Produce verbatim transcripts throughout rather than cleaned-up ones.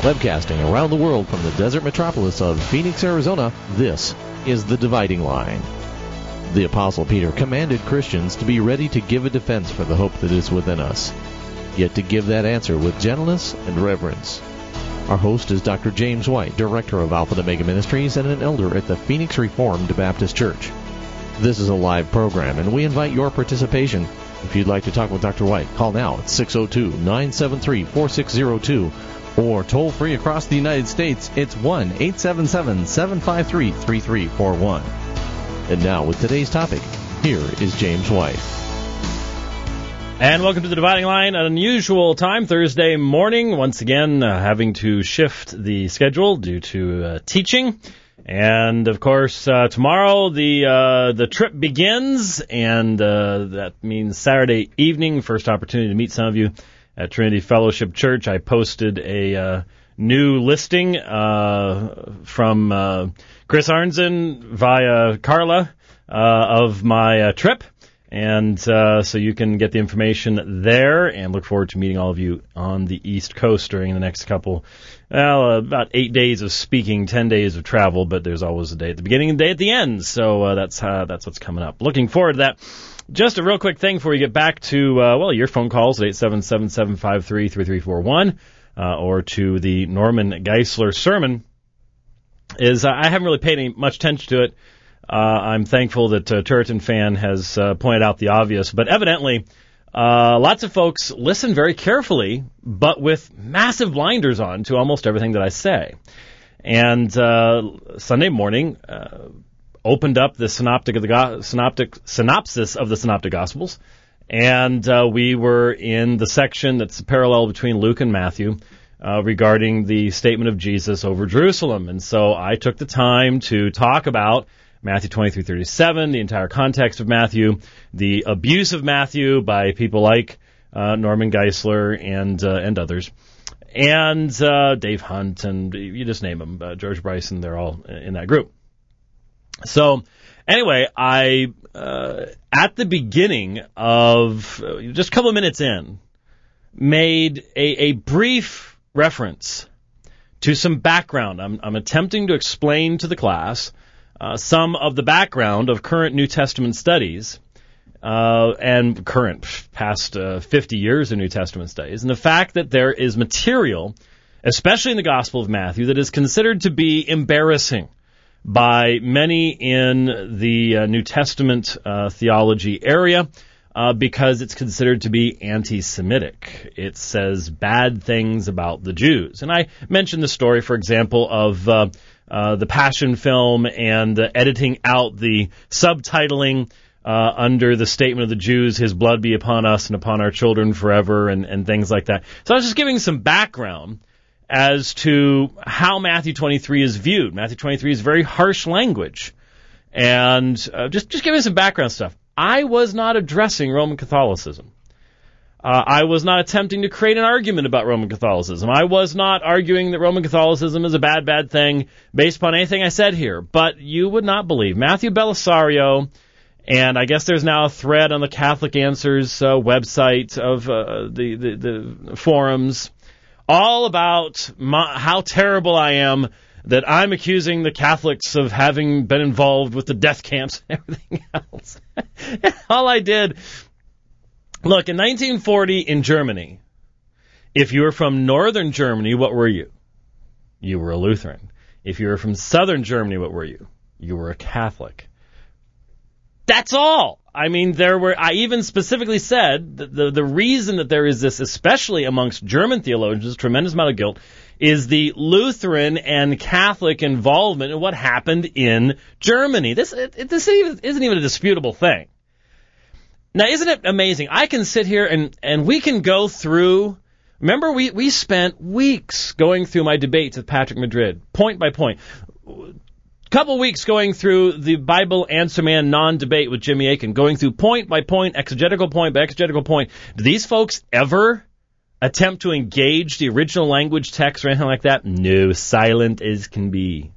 Webcasting around the world from the desert metropolis of Phoenix, Arizona, this is The Dividing Line. The Apostle Peter commanded Christians to be ready to give a defense for the hope that is within us, yet to give that answer with gentleness and reverence. Our host is Doctor James White, Director of Alpha and Omega Ministries and an elder at the Phoenix Reformed Baptist Church. This is a live program, and we invite your participation. If you'd like to talk with Doctor White, call now at six oh two, nine seven three, four six zero two, or toll free across the United States, it's one eight seven seven, seven five three, three three four one. And now, with today's topic, here is James White. And welcome to The Dividing Line, an unusual time, Thursday morning. Once again, uh, having to shift the schedule due to uh, teaching. And, of course, uh, tomorrow the uh, the trip begins, and uh, that means Saturday evening, first opportunity to meet some of you at Trinity Fellowship Church. I posted a uh, new listing uh, from uh, Chris Arnzen via Carla uh, of my uh, trip. And uh, so you can get the information there, and look forward to meeting all of you on the East Coast during the next couple, well, uh, about eight days of speaking, ten days of travel, but there's always a day at the beginning and a day at the end. So uh, that's uh, that's what's coming up. Looking forward to that. Just a real quick thing before we get back to, uh, well, your phone calls at eight seven seven, seven five three, three three four one, uh, or to the Norman Geisler sermon, is uh, I haven't really paid any much attention to it. Uh, I'm thankful that uh, Turretin Fan has uh, pointed out the obvious, but evidently uh, lots of folks listen very carefully, but with massive blinders on to almost everything that I say. And uh, Sunday morning, uh, opened up the synoptic of the go- synoptic synopsis of the Synoptic Gospels, and uh, we were in the section that's parallel between Luke and Matthew uh, regarding the statement of Jesus over Jerusalem. And so I took the time to talk about Matthew twenty-three thirty-seven, the entire context of Matthew, the abuse of Matthew by people like uh, Norman Geisler and uh, and others, and uh, Dave Hunt, and you just name them, uh, George Bryson, they're all in that group. So, anyway, I, uh, at the beginning of, uh, just a couple of minutes in, made a, a brief reference to some background. I'm, I'm attempting to explain to the class uh, some of the background of current New Testament studies, uh, and current past uh, fifty years of New Testament studies, and the fact that there is material, especially in the Gospel of Matthew, that is considered to be embarrassing by many in the uh, New Testament uh, theology area uh, because it's considered to be anti-Semitic. It says bad things about the Jews. And I mentioned the story, for example, of uh, uh, the Passion film and uh, editing out the subtitling uh, under the statement of the Jews, His blood be upon us and upon our children forever, and, and things like that. So I was just giving some background as to how Matthew twenty-three is viewed. Matthew twenty-three is very harsh language. And uh, just, just giving some background stuff. I was not addressing Roman Catholicism. Uh, I was not attempting to create an argument about Roman Catholicism. I was not arguing that Roman Catholicism is a bad, bad thing based upon anything I said here. But you would not believe. Matthew Belisario, and I guess there's now a thread on the Catholic Answers uh, website of uh, the, the, the forums, all about my, how terrible I am that I'm accusing the Catholics of having been involved with the death camps and everything else. All I did, look, in nineteen forty in Germany, if you were from northern Germany, what were you? You were a Lutheran. If you were from southern Germany, what were you? You were a Catholic. That's all. I mean, there were, I even specifically said that the, the reason that there is this, especially amongst German theologians, tremendous amount of guilt, is the Lutheran and Catholic involvement in what happened in Germany. This, it, this isn't even a disputable thing. Now, isn't it amazing? I can sit here and, and we can go through, remember we, we spent weeks going through my debates with Patrick Madrid, point by point. Couple weeks going through the Bible Answer Man non-debate with Jimmy Akin, going through point by point, exegetical point by exegetical point. Do these folks ever attempt to engage the original language text or anything like that? No, silent as can be.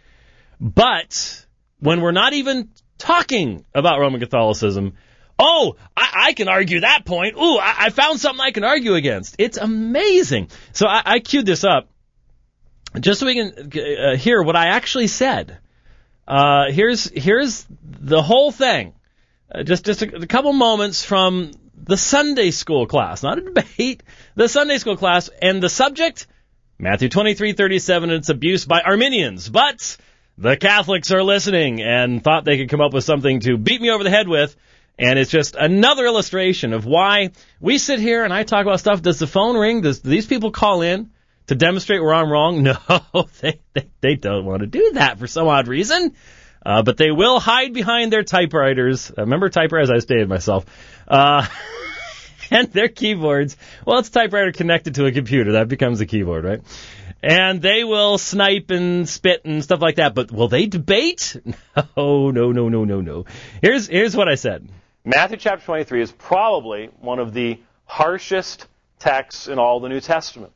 But when we're not even talking about Roman Catholicism, oh, I, I can argue that point. Ooh, I, I found something I can argue against. It's amazing. So I, I queued this up. just so we can uh, hear what I actually said. Uh, here's here's the whole thing. Uh, just just a, a couple moments from the Sunday school class, not a debate. The Sunday school class, and the subject, Matthew twenty-three thirty-seven, and it's abuse by Arminians. But the Catholics are listening and thought they could come up with something to beat me over the head with. And it's just another illustration of why we sit here and I talk about stuff. Does the phone ring? Does do these people call in to demonstrate where I'm wrong? No, they, they, they don't want to do that for some odd reason. Uh, but they will hide behind their typewriters. Uh, remember typewriters? I stated myself. Uh, and their keyboards. Well, it's a typewriter connected to a computer. That becomes a keyboard, right? And they will snipe and spit and stuff like that. But will they debate? No, no, no, no, no, no. Here's, here's what I said. Matthew chapter twenty-three is probably one of the harshest texts in all the New Testament.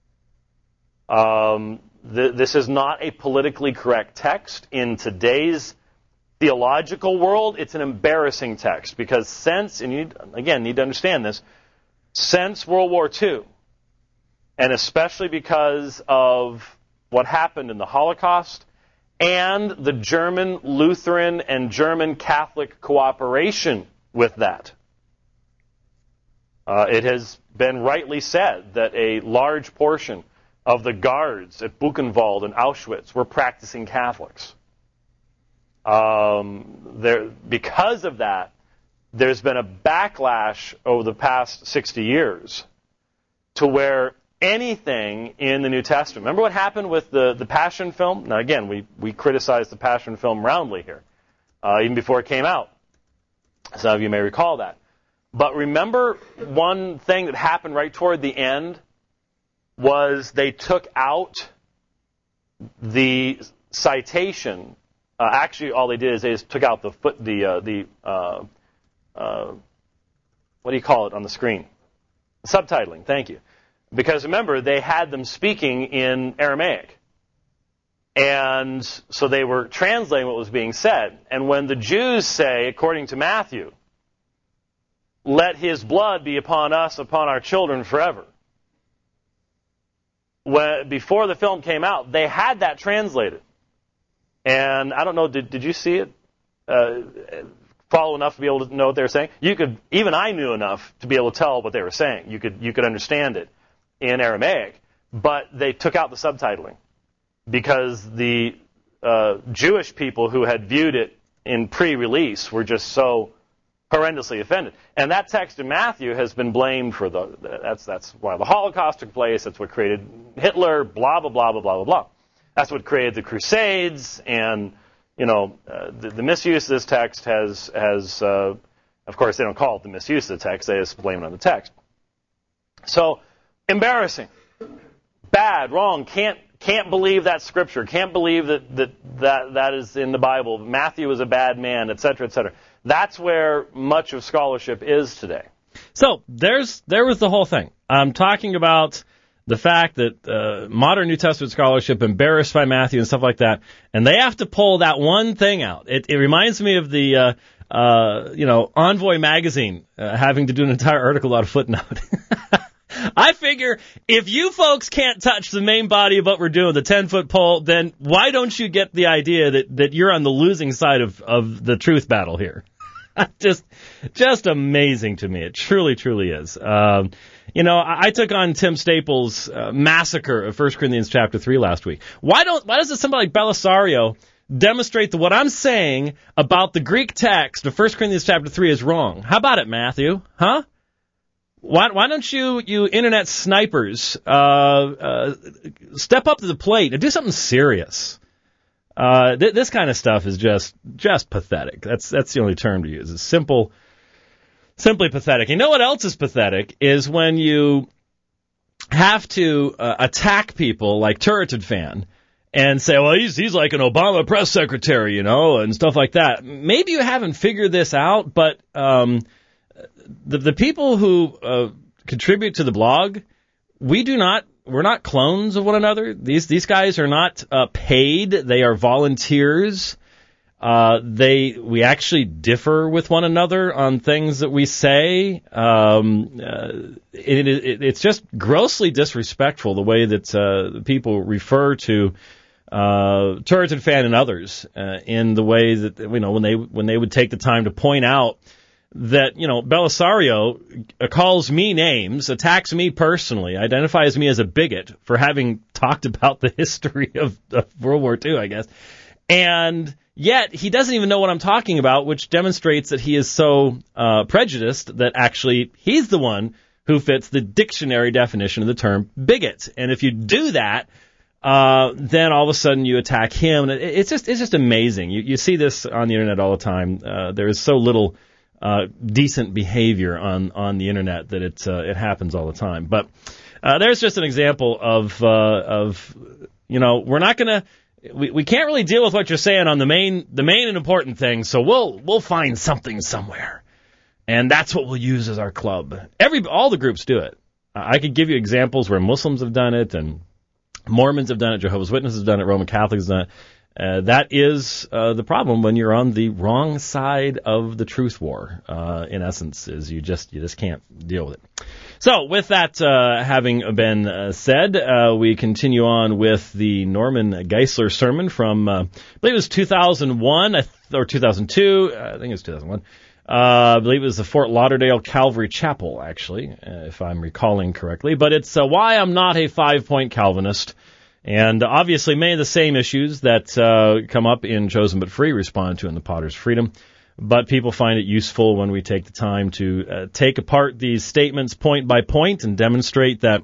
Um, th- this is not a politically correct text. In today's theological world, it's an embarrassing text because since, and you, again, need to understand this, since World War Two, and especially because of what happened in the Holocaust and the German Lutheran and German Catholic cooperation with that, uh, it has been rightly said that a large portion of the guards at Buchenwald and Auschwitz were practicing Catholics. Um, there, because of that, there's been a backlash over the past sixty years to where anything in the New Testament. Remember what happened with the, the Passion film? Now, again, we, we criticized the Passion film roundly here, uh, even before it came out. Some of you may recall that. But remember one thing that happened right toward the end was they took out the citation. Uh, actually, all they did is they just took out the foot, the uh, the uh, uh, what do you call it on the screen? Subtitling. Thank you. Because remember, they had them speaking in Aramaic. And so they were translating what was being said. And when the Jews say, according to Matthew, let his blood be upon us, upon our children forever. When, before the film came out, they had that translated. And I don't know, did, did you see it? Uh, follow enough to be able to know what they were saying? You could, even I knew enough to be able to tell what they were saying. You could, you could understand it in Aramaic, but they took out the subtitling because the uh, Jewish people who had viewed it in pre-release were just so horrendously offended. And that text in Matthew has been blamed for the, that's that's why the Holocaust took place, that's what created Hitler, blah, blah, blah, blah, blah, blah, blah. That's what created the Crusades, and, you know, uh, the, the misuse of this text has, has uh, of course, they don't call it the misuse of the text, they just blame it on the text. So, embarrassing, bad, wrong, can't can't believe that scripture, can't believe that that that, that is in the Bible. Matthew is a bad man, et cetera, et cetera. That's where much of scholarship is today. So there's there was the whole thing. I'm talking about the fact that uh, modern New Testament scholarship embarrassed by Matthew and stuff like that, and they have to pull that one thing out. It, it reminds me of the uh, uh, you know Envoy magazine uh, having to do an entire article out of footnote. I figure if you folks can't touch the main body of what we're doing, the ten-foot pole, then why don't you get the idea that, that you're on the losing side of, of the truth battle here? just just amazing to me. It truly, truly is. Um, you know, I, I took on Tim Staples' uh, massacre of First Corinthians chapter three last week. Why don't why doesn't somebody like Belisario demonstrate that what I'm saying about the Greek text of First Corinthians chapter three is wrong? How about it, Matthew? Huh? Why, why don't you, you internet snipers, uh, uh, step up to the plate and do something serious? Uh, th- this kind of stuff is just, just pathetic. That's, that's the only term to use. It's simple, simply pathetic. You know what else is pathetic is when you have to uh, attack people like Turreted Fan and say, well, he's, he's like an Obama press secretary, you know, and stuff like that. Maybe you haven't figured this out, but, um, The, the people who uh, contribute to the blog, we do not, we're not clones of one another. These these guys are not uh, paid. They are volunteers. Uh, they, we actually differ with one another on things that we say. Um, uh, it, it, it's just grossly disrespectful the way that, uh, people refer to, uh, Turretin Fan and others, uh, in the way that, you know, when they, when they would take the time to point out that, you know, Belisario calls me names, attacks me personally, identifies me as a bigot for having talked about the history of, of World War Two, I guess. And yet, he doesn't even know what I'm talking about, which demonstrates that he is so uh, prejudiced that actually he's the one who fits the dictionary definition of the term bigot. And if you do that, uh, then all of a sudden you attack him. And it, it's just it's just amazing. You, you see this on the internet all the time. Uh, there is so little uh, decent behavior on, on the internet that it uh, it happens all the time. But uh, there's just an example of uh, of you know we're not going to. We we can't really deal with what you're saying on the main the main and important things, so we'll we'll find something somewhere, and that's what we'll use as our club. Every all the groups do it. I could give you examples where Muslims have done it, and Mormons have done it, Jehovah's Witnesses have done it, Roman Catholics have done it. Uh, that is uh, the problem when you're on the wrong side of the truth war. Uh, in essence, is you just you just can't deal with it. So, with that uh, having been uh, said, uh, we continue on with the Norman Geisler sermon from, uh, I believe it was two thousand one or two thousand two. I think it was two thousand one. Uh, I believe it was the Fort Lauderdale Calvary Chapel, actually, uh, if I'm recalling correctly. But it's uh, Why I'm Not a Five-Point Calvinist. And obviously many of the same issues that uh, come up in Chosen But Free responded to in the Potter's Freedom. But people find it useful when we take the time to uh, take apart these statements point by point and demonstrate that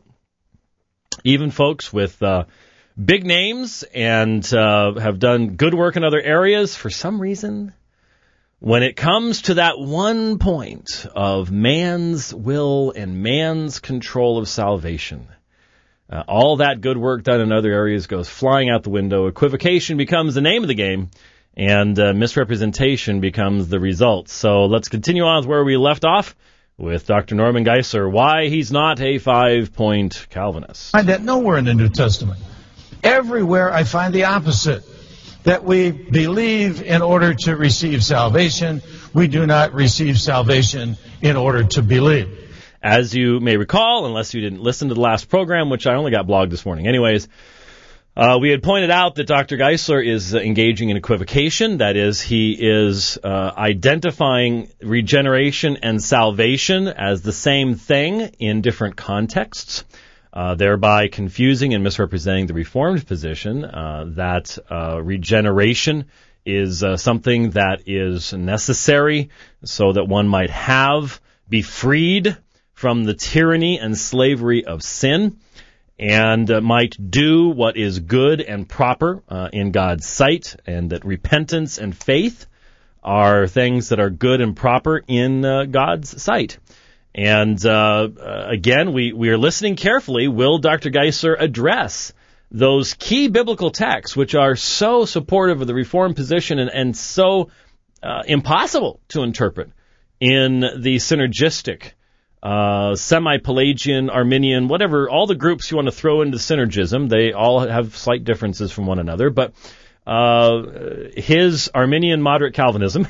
even folks with uh, big names and uh, have done good work in other areas, for some reason, when it comes to that one point of man's will and man's control of salvation, uh, all that good work done in other areas goes flying out the window. Equivocation becomes the name of the game. And uh, misrepresentation becomes the result. So let's continue on with where we left off with Doctor Norman Geisler, why he's not a five-point Calvinist. I find that nowhere in the New Testament. Everywhere I find the opposite, that we believe in order to receive salvation. We do not receive salvation in order to believe. As you may recall, unless you didn't listen to the last program, which I only got blogged this morning anyways, Uh, we had pointed out that Doctor Geisler is uh, engaging in equivocation. That is, he is uh, identifying regeneration and salvation as the same thing in different contexts, uh, thereby confusing and misrepresenting the Reformed position uh, that uh, regeneration is uh, something that is necessary so that one might have, be freed from the tyranny and slavery of sin, and uh, might do what is good and proper uh, in God's sight, and that repentance and faith are things that are good and proper in uh, God's sight. And uh, uh, again, we, we are listening carefully. Will Doctor Geisler address those key biblical texts which are so supportive of the Reformed position and, and so uh, impossible to interpret in the synergistic Uh, semi-Pelagian, Arminian, whatever, all the groups you want to throw into synergism, they all have slight differences from one another, but uh, his Arminian moderate Calvinism,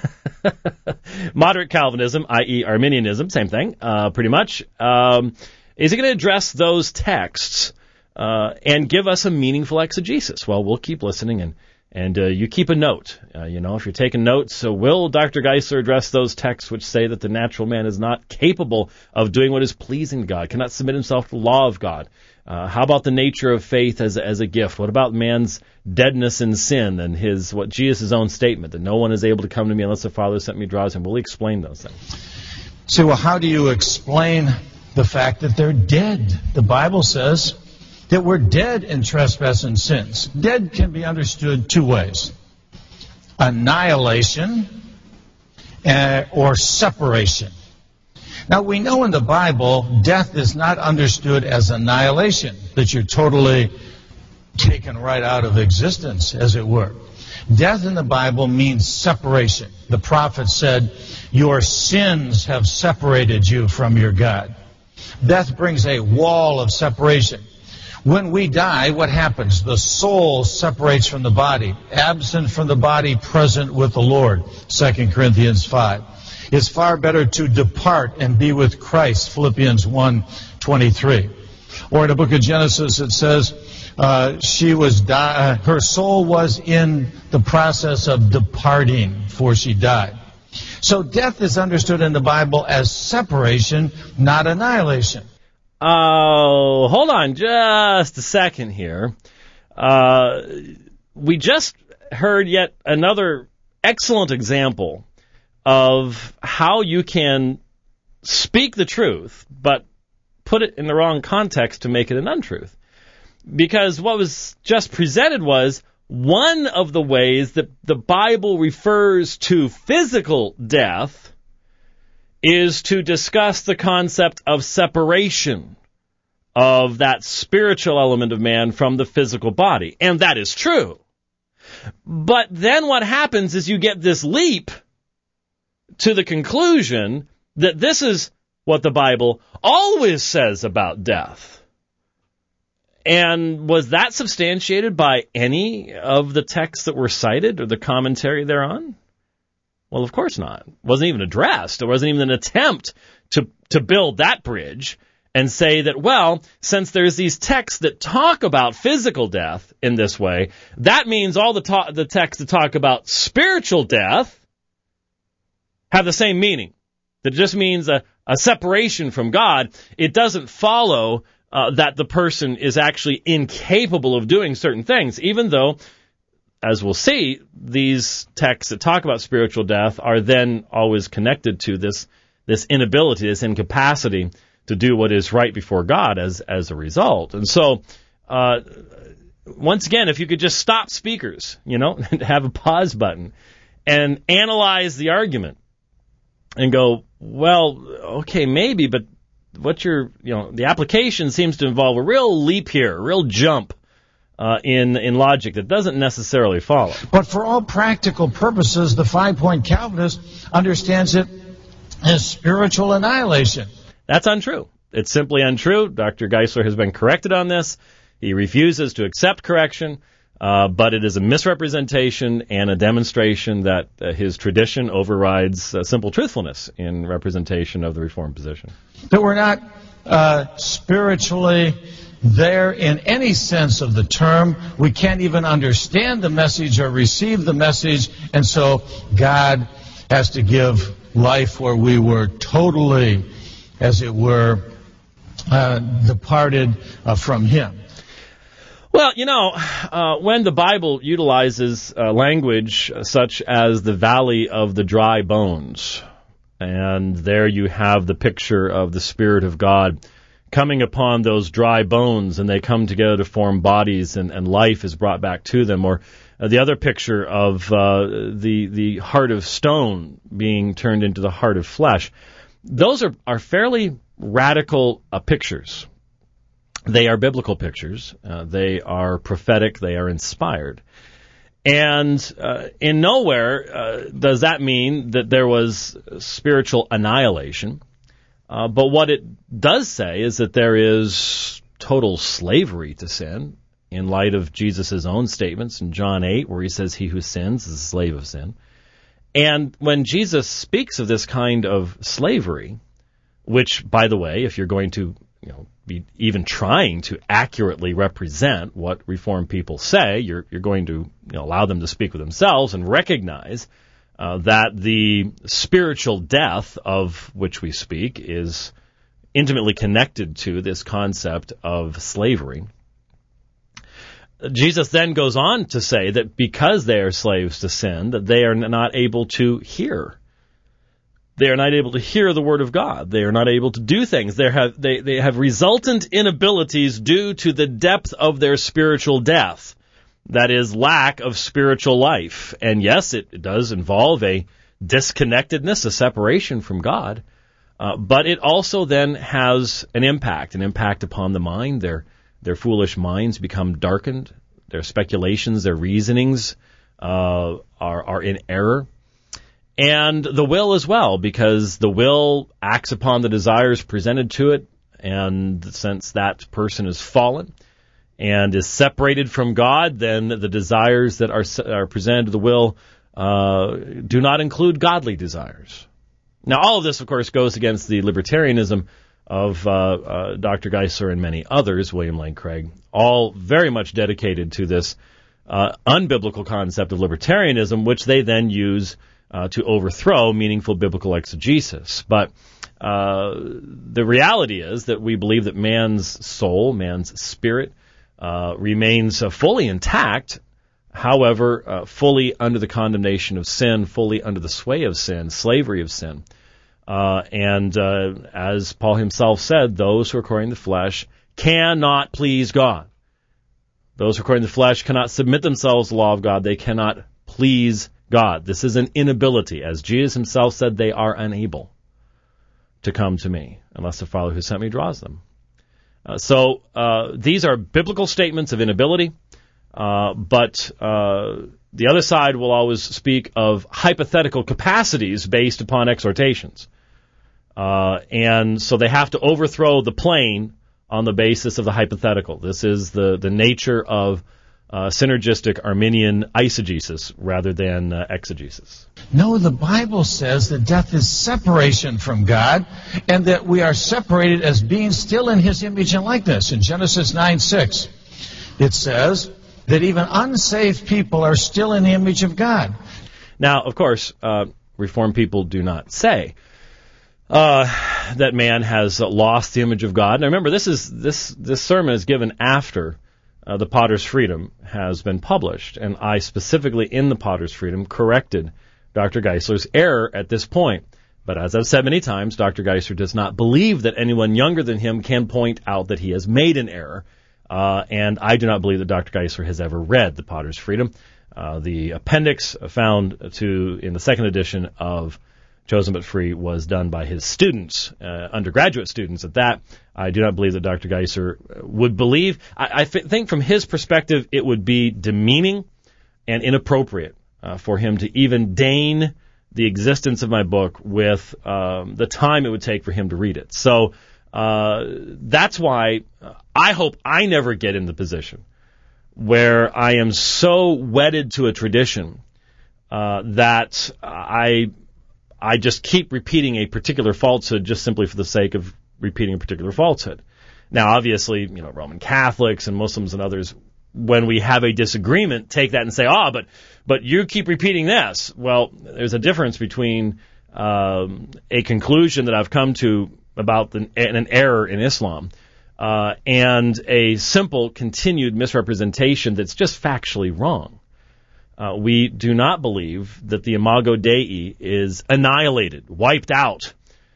moderate Calvinism, that is. Arminianism, same thing, uh, pretty much, um, is he going to address those texts uh, and give us a meaningful exegesis? Well, we'll keep listening, and And uh, you keep a note. Uh, you know, if you're taking notes, so will Doctor Geisler address those texts which say that the natural man is not capable of doing what is pleasing to God, cannot submit himself to the law of God? Uh, how about the nature of faith as as a gift? What about man's deadness in sin and his what Jesus' own statement that no one is able to come to me unless the Father sent me draws him? Will he explain those things? So, well, how do you explain the fact that they're dead? The Bible says that we're dead in trespass and sins. Dead can be understood two ways. Annihilation uh, or separation. Now, we know in the Bible, death is not understood as annihilation, that you're totally taken right out of existence, as it were. Death in the Bible means separation. The prophet said, your sins have separated you from your God. Death brings a wall of separation. When we die, what happens? The soul separates from the body, absent from the body, present with the Lord, Second Corinthians five. It's far better to depart and be with Christ, Philippians one twenty-three. Or in the book of Genesis it says, uh, she was di- uh, her soul was in the process of departing before she died. So death is understood in the Bible as separation, not annihilation. Oh, hold on just a second here. Uh, we just heard yet another excellent example of how you can speak the truth, but put it in the wrong context to make it an untruth. Because what was just presented was one of the ways that the Bible refers to physical death is to discuss the concept of separation of that spiritual element of man from the physical body. And that is true. But then what happens is you get this leap to the conclusion that this is what the Bible always says about death. And was that substantiated by any of the texts that were cited or the commentary thereon? Well, of course not. It wasn't even addressed. There wasn't even an attempt to, to build that bridge and say that, well, since there's these texts that talk about physical death in this way, that means all the, ta- the texts that talk about spiritual death have the same meaning. That just means a, a separation from God. It doesn't follow uh, that the person is actually incapable of doing certain things, even though, as we'll see, these texts that talk about spiritual death are then always connected to this this inability, this incapacity to do what is right before God as as a result. And so, uh, once again, if you could just stop speakers, you know, and have a pause button and analyze the argument and go, well, okay, maybe, but what you're, you know, the application seems to involve a real leap here, a real jump uh, in in logic that doesn't necessarily follow. But for all practical purposes, the five-point Calvinist understands it as spiritual annihilation. That's untrue. It's simply untrue. Doctor Geisler has been corrected on this. He refuses to accept correction, uh, but it is a misrepresentation and a demonstration that uh, his tradition overrides uh, simple truthfulness in representation of the Reformed position. That we're not uh, spiritually there in any sense of the term. We can't even understand the message or receive the message, and so God has to give life where we were totally, as it were, uh, departed uh, from Him. Well, you know, uh, when the Bible utilizes uh, language such as the valley of the dry bones, and there you have the picture of the Spirit of God coming upon those dry bones, and they come together to form bodies, and, and life is brought back to them, or uh, the other picture of uh, the the heart of stone being turned into the heart of flesh. Those are, are fairly radical uh, pictures. They are biblical pictures. Uh, they are prophetic. They are inspired. And uh, in nowhere uh, does that mean that there was spiritual annihilation. Uh, but what it does say is that there is total slavery to sin in light of Jesus' own statements in John eight, where he says, he who sins is a slave of sin. And when Jesus speaks of this kind of slavery, which, by the way, if you're going to, you know, be even trying to accurately represent what Reformed people say, you're you're going to, you know, allow them to speak for themselves and recognize uh, that the spiritual death of which we speak is intimately connected to this concept of slavery. Jesus then goes on to say that because they are slaves to sin, that they are not able to hear. They are not able to hear the Word of God. They are not able to do things. They have, they, they have resultant inabilities due to the depth of their spiritual death. That is, lack of spiritual life. And yes, it, it does involve a disconnectedness, a separation from God. Uh, but it also then has an impact, an impact upon the mind. Their, their foolish minds become darkened. Their speculations, their reasonings uh, are, are in error. And the will as well, because the will acts upon the desires presented to it, and since that person is fallen, and is separated from God, then the desires that are are presented to the will uh, do not include godly desires. Now, all of this, of course, goes against the libertarianism of uh, uh, Doctor Geisler and many others, William Lane Craig, all very much dedicated to this uh, unbiblical concept of libertarianism, which they then use uh, to overthrow meaningful biblical exegesis. But uh, the reality is that we believe that man's soul, man's spirit, uh, remains uh, fully intact, however, uh, fully under the condemnation of sin, fully under the sway of sin, slavery of sin. Uh, and uh, as Paul himself said, those who are according to the flesh cannot please God. Those who are according to the flesh cannot submit themselves to the law of God. They cannot please God. This is an inability. As Jesus himself said, they are unable to come to me unless the Father who sent me draws them. Uh, so uh, these are biblical statements of inability, uh, but uh, the other side will always speak of hypothetical capacities based upon exhortations. Uh, and so they have to overthrow the plain on the basis of the hypothetical. This is the, the nature of uh, synergistic Arminian eisegesis rather than uh, exegesis. No, the Bible says that death is separation from God, and that we are separated as being still in His image and likeness. In Genesis nine six, it says that even unsaved people are still in the image of God. Now, of course, uh, Reformed people do not say uh, that man has lost the image of God. Now, remember, this is this this sermon is given after uh, the Potter's Freedom has been published, and I specifically in the Potter's Freedom corrected Doctor Geisler's error at this point. But as I've said many times, Doctor Geisler does not believe that anyone younger than him can point out that he has made an error. Uh, and I do not believe that Doctor Geisler has ever read The Potter's Freedom. Uh, the appendix found to in the second edition of Chosen but Free was done by his students, uh, undergraduate students at that. I do not believe that Doctor Geisler would believe. I, I th- think from his perspective it would be demeaning and inappropriate uh, for him to even deign the existence of my book with um, the time it would take for him to read it. So uh, that's why I hope I never get in the position where I am so wedded to a tradition uh, that I I just keep repeating a particular falsehood just simply for the sake of repeating a particular falsehood. Now, obviously, you know, Roman Catholics and Muslims and others, when we have a disagreement, take that and say, ah, oh, but but you keep repeating this. Well, there's a difference between um, a conclusion that I've come to about the, an error in Islam uh, and a simple continued misrepresentation that's just factually wrong. Uh, we do not believe that the Imago Dei is annihilated, wiped out.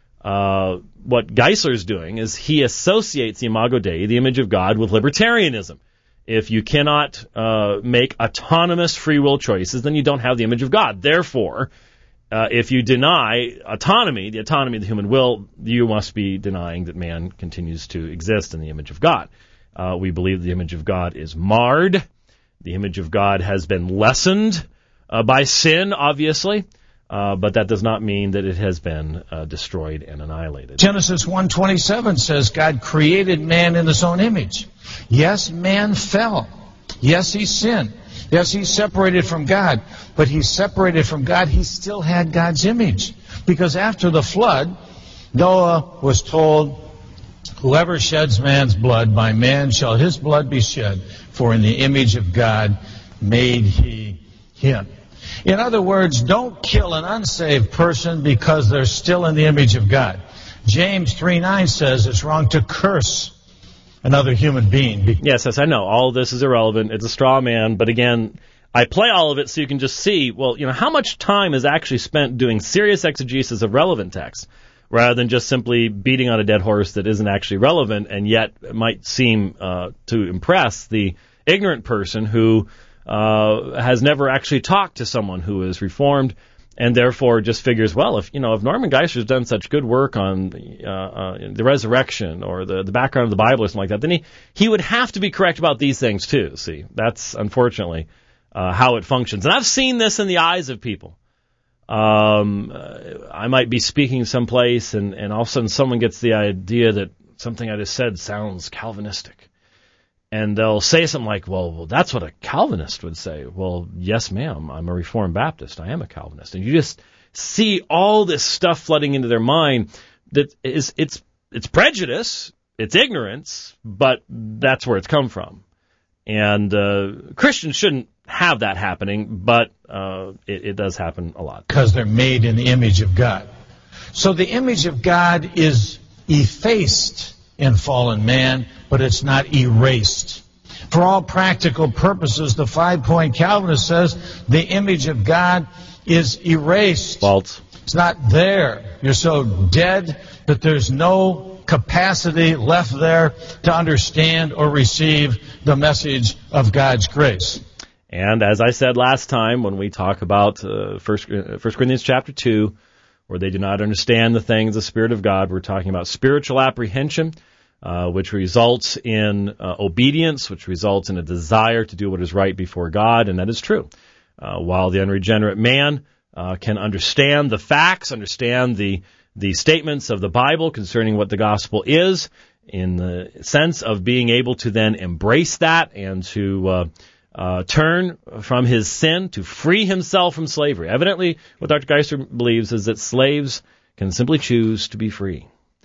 Uh, what Geisler is doing is he associates the Imago Dei, the image of God, with libertarianism. If you cannot uh, make autonomous free will choices, then you don't have the image of God. Therefore, uh, if you deny autonomy, the autonomy of the human will, you must be denying that man continues to exist in the image of God. Uh, we believe the image of God is marred. The image of God has been lessened uh, by sin, obviously, uh, but that does not mean that it has been uh, destroyed and annihilated. Genesis one twenty-seven says God created man in His own image. Yes, man fell. Yes, he sinned. Yes, he's separated from God. But he's separated from God. He still had God's image. Because after the flood, Noah was told, whoever sheds man's blood, by man shall his blood be shed, for in the image of God made he him. In other words, don't kill an unsaved person because they're still in the image of God. James three nine says it's wrong to curse another human being. Yes, yes, I know. All of this is irrelevant. It's a straw man. But again, I play all of it so you can just see, well, you know, how much time is actually spent doing serious exegesis of relevant texts, rather than just simply beating on a dead horse that isn't actually relevant and yet might seem uh, to impress the ignorant person who uh, has never actually talked to someone who is Reformed and therefore just figures, well, if you know, if Norman Geisler's done such good work on uh, uh, the resurrection or the, the background of the Bible or something like that, then he, he would have to be correct about these things too. See, that's unfortunately uh, how it functions. And I've seen this in the eyes of people. Um, uh, I might be speaking someplace, and, and all of a sudden someone gets the idea that something I just said sounds Calvinistic. And they'll say something like, well, well, that's what a Calvinist would say. Well, yes, ma'am, I'm a Reformed Baptist. I am a Calvinist. And you just see all this stuff flooding into their mind that is, it's, it's prejudice, it's ignorance, but that's where it's come from. And uh, Christians shouldn't have that happening, but uh, it, it does happen a lot. Because they're made in the image of God. So the image of God is effaced in fallen man, but it's not erased. For all practical purposes, the five-point Calvinist says the image of God is erased. False. It's not there. You're so dead that there's no capacity left there to understand or receive the message of God's grace. And as I said last time, when we talk about uh, First Corinthians chapter two, where they do not understand the things of the Spirit of God, we're talking about spiritual apprehension, uh, which results in uh, obedience, which results in a desire to do what is right before God, and that is true. Uh, while the unregenerate man uh, can understand the facts, understand the the statements of the Bible concerning what the gospel is, in the sense of being able to then embrace that and to uh, uh, turn from his sin, to free himself from slavery. Evidently, what Doctor Geisler believes is that slaves can simply choose to be free.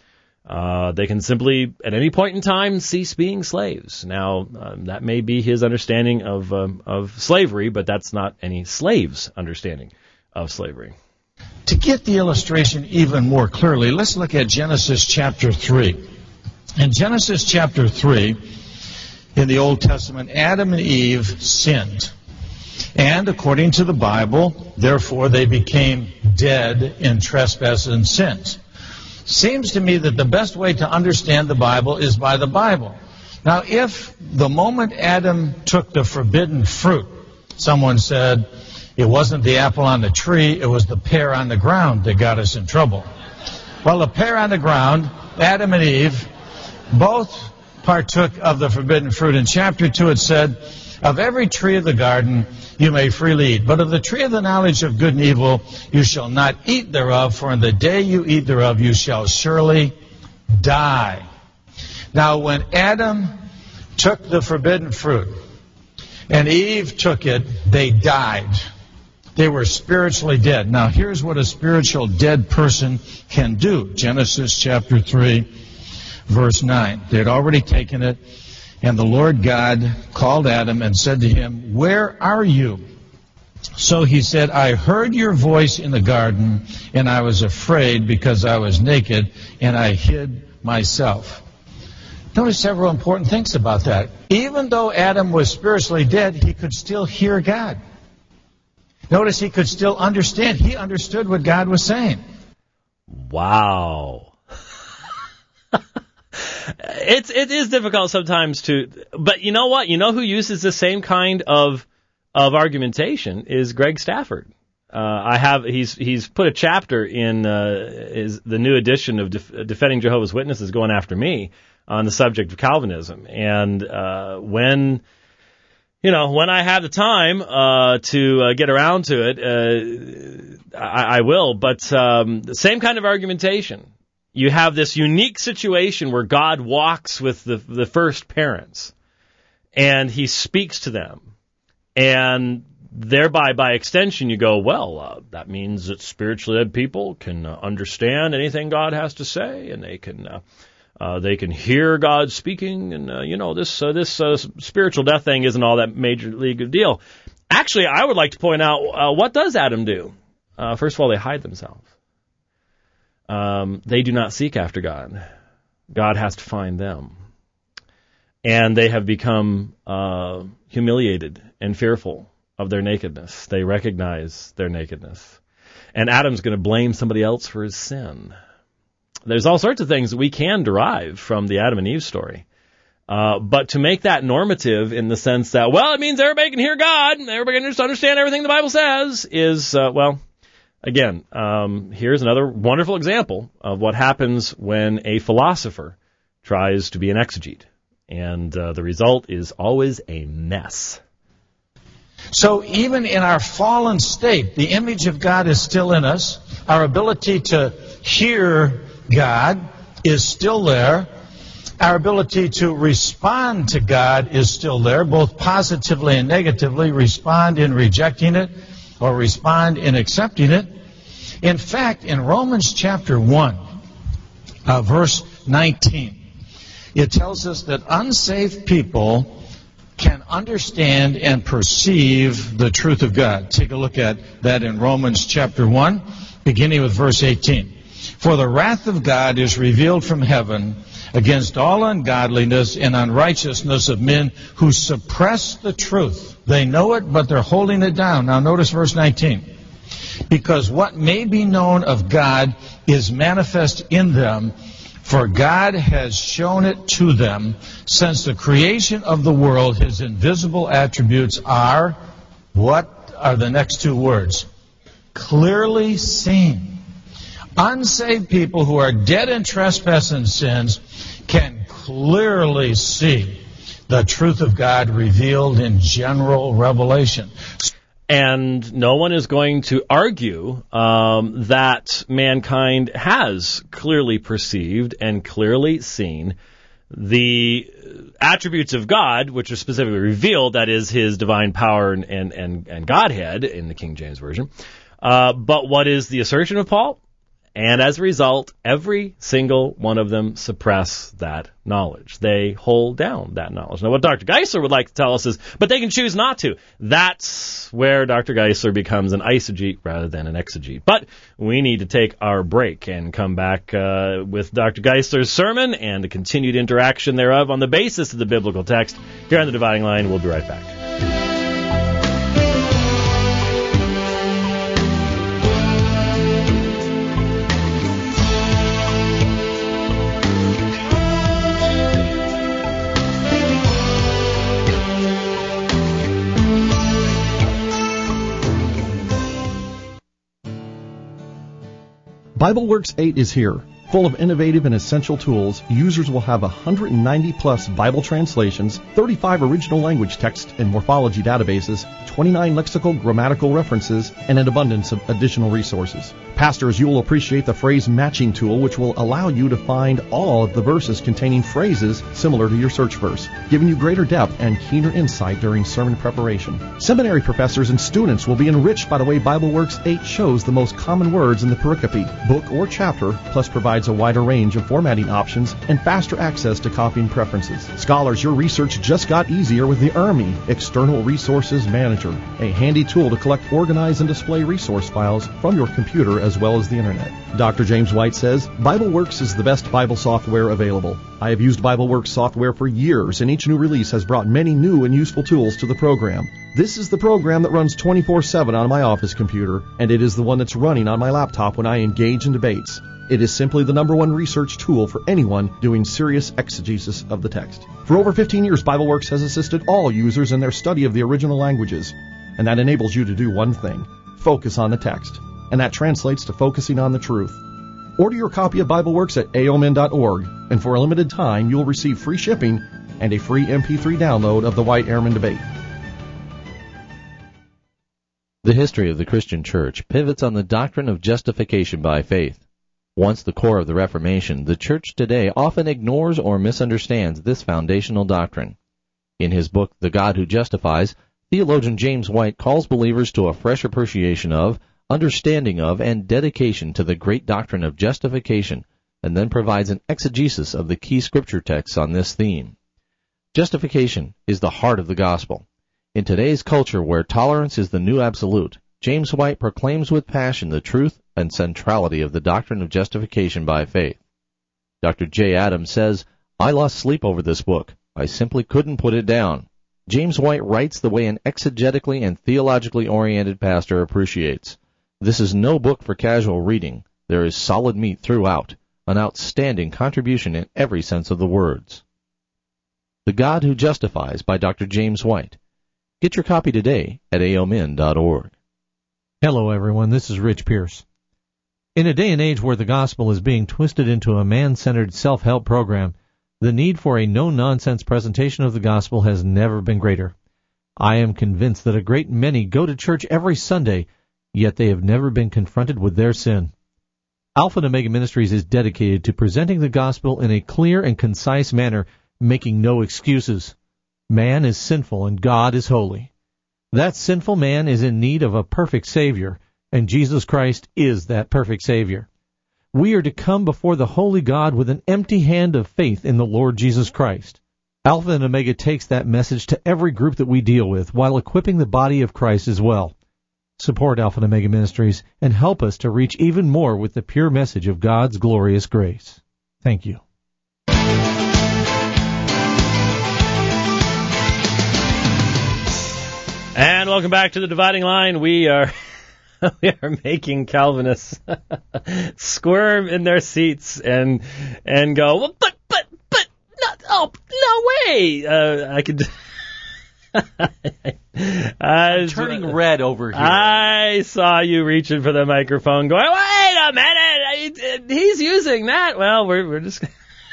Uh, they can simply, at any point in time, cease being slaves. Now, uh, that may be his understanding of um, of slavery, but that's not any slave's understanding of slavery. To get the illustration even more clearly, let's look at Genesis chapter three. In Genesis chapter three, in the Old Testament, Adam and Eve sinned. And according to the Bible, therefore they became dead in trespasses and sins. Seems to me that the best way to understand the Bible is by the Bible. Now, if the moment Adam took the forbidden fruit, someone said it wasn't the apple on the tree, it was the pear on the ground that got us in trouble. Well, the pear on the ground, Adam and Eve, both partook of the forbidden fruit. In chapter two it said, of every tree of the garden you may freely eat, but of the tree of the knowledge of good and evil you shall not eat thereof, for in the day you eat thereof you shall surely die. Now when Adam took the forbidden fruit and Eve took it, they died. They were spiritually dead. Now here's what a spiritual dead person can do. Genesis chapter three, verse nine. They had already taken it. And the Lord God called Adam and said to him, where are you? So he said, I heard your voice in the garden, and I was afraid because I was naked, and I hid myself. Notice several important things about that. Even though Adam was spiritually dead, he could still hear God. Notice he could still understand. He understood what God was saying. Wow. It's it is difficult sometimes to, but you know what? You know who uses the same kind of of argumentation is Greg Stafford. Uh, I have he's he's put a chapter in uh, is the new edition of Def- Defending Jehovah's Witnesses Going After Me on the subject of Calvinism. And uh, when you know when I have the time uh, to uh, get around to it, uh, I, I will. But um, the same kind of argumentation. You have this unique situation where God walks with the, the first parents, and he speaks to them. And thereby, by extension, you go, well, uh, that means that spiritually led people can uh, understand anything God has to say, and they can uh, uh, they can hear God speaking. And, uh, you know, this, uh, this uh, spiritual death thing isn't all that major league of deal. Actually, I would like to point out, uh, what does Adam do? Uh, first of all, they hide themselves. Um, they do not seek after God. God has to find them. And they have become uh, humiliated and fearful of their nakedness. They recognize their nakedness. And Adam's going to blame somebody else for his sin. There's all sorts of things that we can derive from the Adam and Eve story. Uh, but to make that normative in the sense that, well, it means everybody can hear God, and everybody can just understand everything the Bible says, is, uh, well... Again, um, here's another wonderful example of what happens when a philosopher tries to be an exegete. And uh, the result is always a mess. So even in our fallen state, the image of God is still in us. Our ability to hear God is still there. Our ability to respond to God is still there, both positively and negatively, respond in rejecting it or respond in accepting it. In fact, in Romans chapter one, uh, verse nineteen, it tells us that unsaved people can understand and perceive the truth of God. Take a look at that in Romans chapter one, beginning with verse eighteen. For the wrath of God is revealed from heaven against all ungodliness and unrighteousness of men who suppress the truth. They know it, but they're holding it down. Now notice verse nineteen. Because what may be known of God is manifest in them, for God has shown it to them. Since the creation of the world, His invisible attributes are, what are the next two words? Clearly seen. Unsaved people who are dead in trespass and sins can clearly see the truth of God revealed in general revelation. And no one is going to argue um, that mankind has clearly perceived and clearly seen the attributes of God, which are specifically revealed, that is His divine power and, and, and, and Godhead in the King James Version. Uh, but what is the assertion of Paul? And as a result, every single one of them suppress that knowledge. They hold down that knowledge. Now, what Doctor Geisler would like to tell us is, but they can choose not to. That's where Doctor Geisler becomes an eisegete rather than an exegete. But we need to take our break and come back uh, with Doctor Geisler's sermon and the continued interaction thereof on the basis of the biblical text. Here on The Dividing Line, we'll be right back. BibleWorks eight is here. Full of innovative and essential tools, users will have one hundred ninety plus Bible translations, thirty-five original language text and morphology databases, twenty-nine lexical grammatical references, and an abundance of additional resources. Pastors, you will appreciate the phrase matching tool, which will allow you to find all of the verses containing phrases similar to your search verse, giving you greater depth and keener insight during sermon preparation. Seminary professors and students will be enriched by the way BibleWorks eight shows the most common words in the pericope, book, or chapter, plus provides a wider range of formatting options and faster access to copying preferences. Scholars, your research just got easier with the E R M I, External Resources Manager, a handy tool to collect, organize, and display resource files from your computer as well as the Internet. Doctor James White says, BibleWorks is the best Bible software available. I have used BibleWorks software for years, and each new release has brought many new and useful tools to the program. This is the program that runs twenty-four seven on my office computer, and it is the one that's running on my laptop when I engage in debates. It is simply the number one research tool for anyone doing serious exegesis of the text. For over fifteen years, BibleWorks has assisted all users in their study of the original languages, and that enables you to do one thing: focus on the text. And that translates to focusing on the truth. Order your copy of BibleWorks at A O M N dot org, and for a limited time, you'll receive free shipping and a free M P three download of the White-Ehrman debate. The history of the Christian Church pivots on the doctrine of justification by faith. Once the core of the Reformation, the Church today often ignores or misunderstands this foundational doctrine. In his book, The God Who Justifies, theologian James White calls believers to a fresh appreciation of, understanding of, and dedication to the great doctrine of justification, and then provides an exegesis of the key scripture texts on this theme. Justification is the heart of the gospel. In today's culture where tolerance is the new absolute, James White proclaims with passion the truth and centrality of the doctrine of justification by faith. Doctor J. Adams says, I lost sleep over this book. I simply couldn't put it down. James White writes the way an exegetically and theologically oriented pastor appreciates. This is no book for casual reading. There is solid meat throughout, an outstanding contribution in every sense of the words. The God Who Justifies by Doctor James White. Get your copy today at A O M N dot org. Hello everyone, this is Rich Pierce. In a day and age where the gospel is being twisted into a man-centered self-help program, the need for a no-nonsense presentation of the gospel has never been greater. I am convinced that a great many go to church every Sunday, yet they have never been confronted with their sin. Alpha and Omega Ministries is dedicated to presenting the gospel in a clear and concise manner, making no excuses. Man is sinful and God is holy. That sinful man is in need of a perfect Savior, and Jesus Christ is that perfect Savior. We are to come before the holy God with an empty hand of faith in the Lord Jesus Christ. Alpha and Omega takes that message to every group that we deal with while equipping the body of Christ as well. Support Alpha and Omega Ministries and help us to reach even more with the pure message of God's glorious grace. Thank you. And welcome back to the Dividing Line. We are we are making Calvinists squirm in their seats and and go, well, but but but not, oh no way. Uh, I could. I'm turning red over here. I saw you reaching for the microphone, going, "Wait a minute, he's using that." Well, we're we're just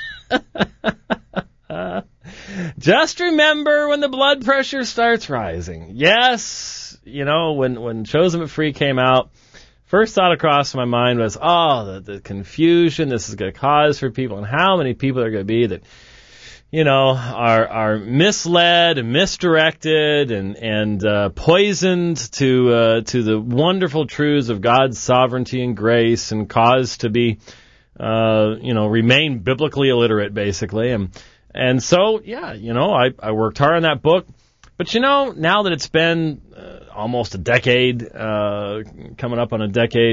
just remember when the blood pressure starts rising. Yes, you know when when Chosen but Free came out, first thought across my mind was, oh, the, the confusion this is going to cause for people, and how many people are going to be that, you know, are are misled and misdirected and and uh, poisoned to uh, to the wonderful truths of God's sovereignty and grace, and caused to be, uh, you know, remain biblically illiterate, basically. And and so, yeah, you know, I I worked hard on that book, but you know, now that it's been uh, almost a decade, uh, coming up on a decade,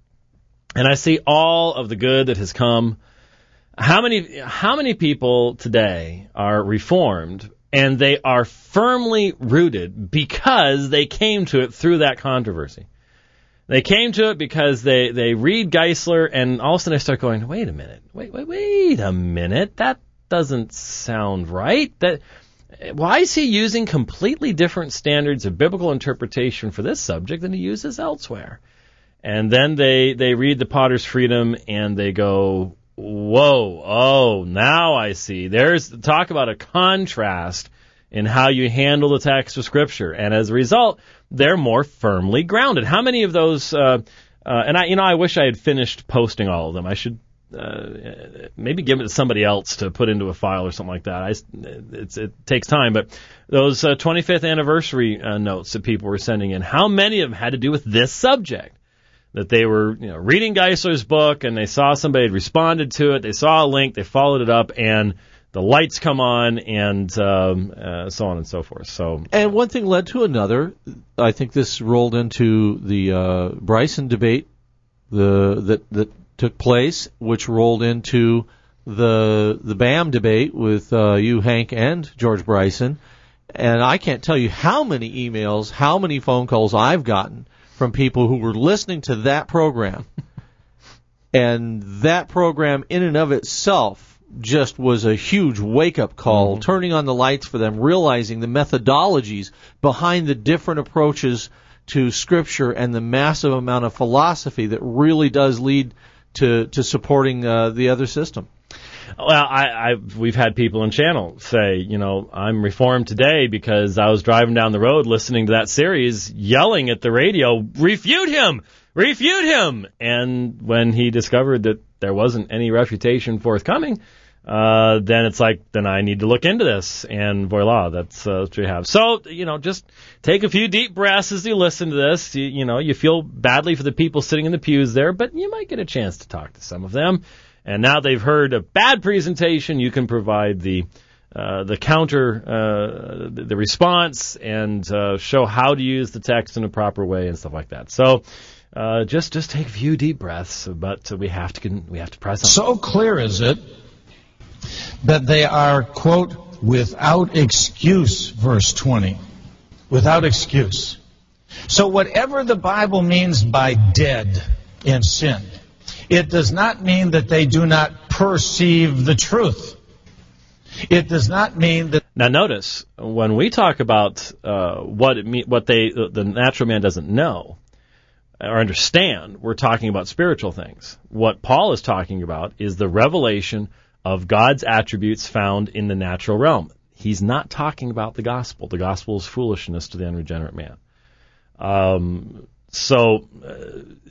and I see all of the good that has come. How many how many people today are reformed and they are firmly rooted because they came to it through that controversy? They came to it because they, they read Geisler, and all of a sudden they start going, wait a minute, wait, wait, wait a minute, that doesn't sound right. That why is he using completely different standards of biblical interpretation for this subject than he uses elsewhere? And then they, they read the Potter's Freedom and they go, whoa, oh, now I see. There's talk about a contrast in how you handle the text of Scripture, and as a result, they're more firmly grounded. How many of those? Uh, uh, and I, you know, I wish I had finished posting all of them. I should uh, maybe give it to somebody else to put into a file or something like that. I, it's, it takes time, but those uh, twenty-fifth anniversary uh, notes that people were sending in, how many of them had to do with this subject? That they were, you know, reading Geisler's book and they saw somebody had responded to it, they saw a link, they followed it up, and the lights come on, and um, uh, so on and so forth. So, and one thing led to another. I think this rolled into the uh, Bryson debate, the that that took place, which rolled into the the B A M debate with uh, you, Hank, and George Bryson. And I can't tell you how many emails, how many phone calls I've gotten from people who were listening to that program. And that program in and of itself just was a huge wake-up call, mm-hmm. turning on the lights for them, realizing the methodologies behind the different approaches to Scripture and the massive amount of philosophy that really does lead to, to supporting uh, the other system. Well, I, I, we've had people in channel say, you know, I'm reformed today because I was driving down the road listening to that series, yelling at the radio, refute him, refute him. And when he discovered that there wasn't any refutation forthcoming, uh, then it's like, then I need to look into this. And voila, that's uh, what you have. So, you know, just take a few deep breaths as you listen to this. You, you know, you feel badly for the people sitting in the pews there, but you might get a chance to talk to some of them. And now they've heard a bad presentation, you can provide the uh, the counter, uh, the, the response, and uh, show how to use the text in a proper way and stuff like that. So uh, just just take a few deep breaths, but we have to we have to press on. So clear is it that they are, quote, without excuse, verse twenty. Without excuse. So whatever the Bible means by dead in sin, it does not mean that they do not perceive the truth. It does not mean that. Now, notice when we talk about uh, what it mean, what they the natural man doesn't know or understand, we're talking about spiritual things. What Paul is talking about is the revelation of God's attributes found in the natural realm. He's not talking about the gospel. The gospel is foolishness to the unregenerate man. Um. So uh,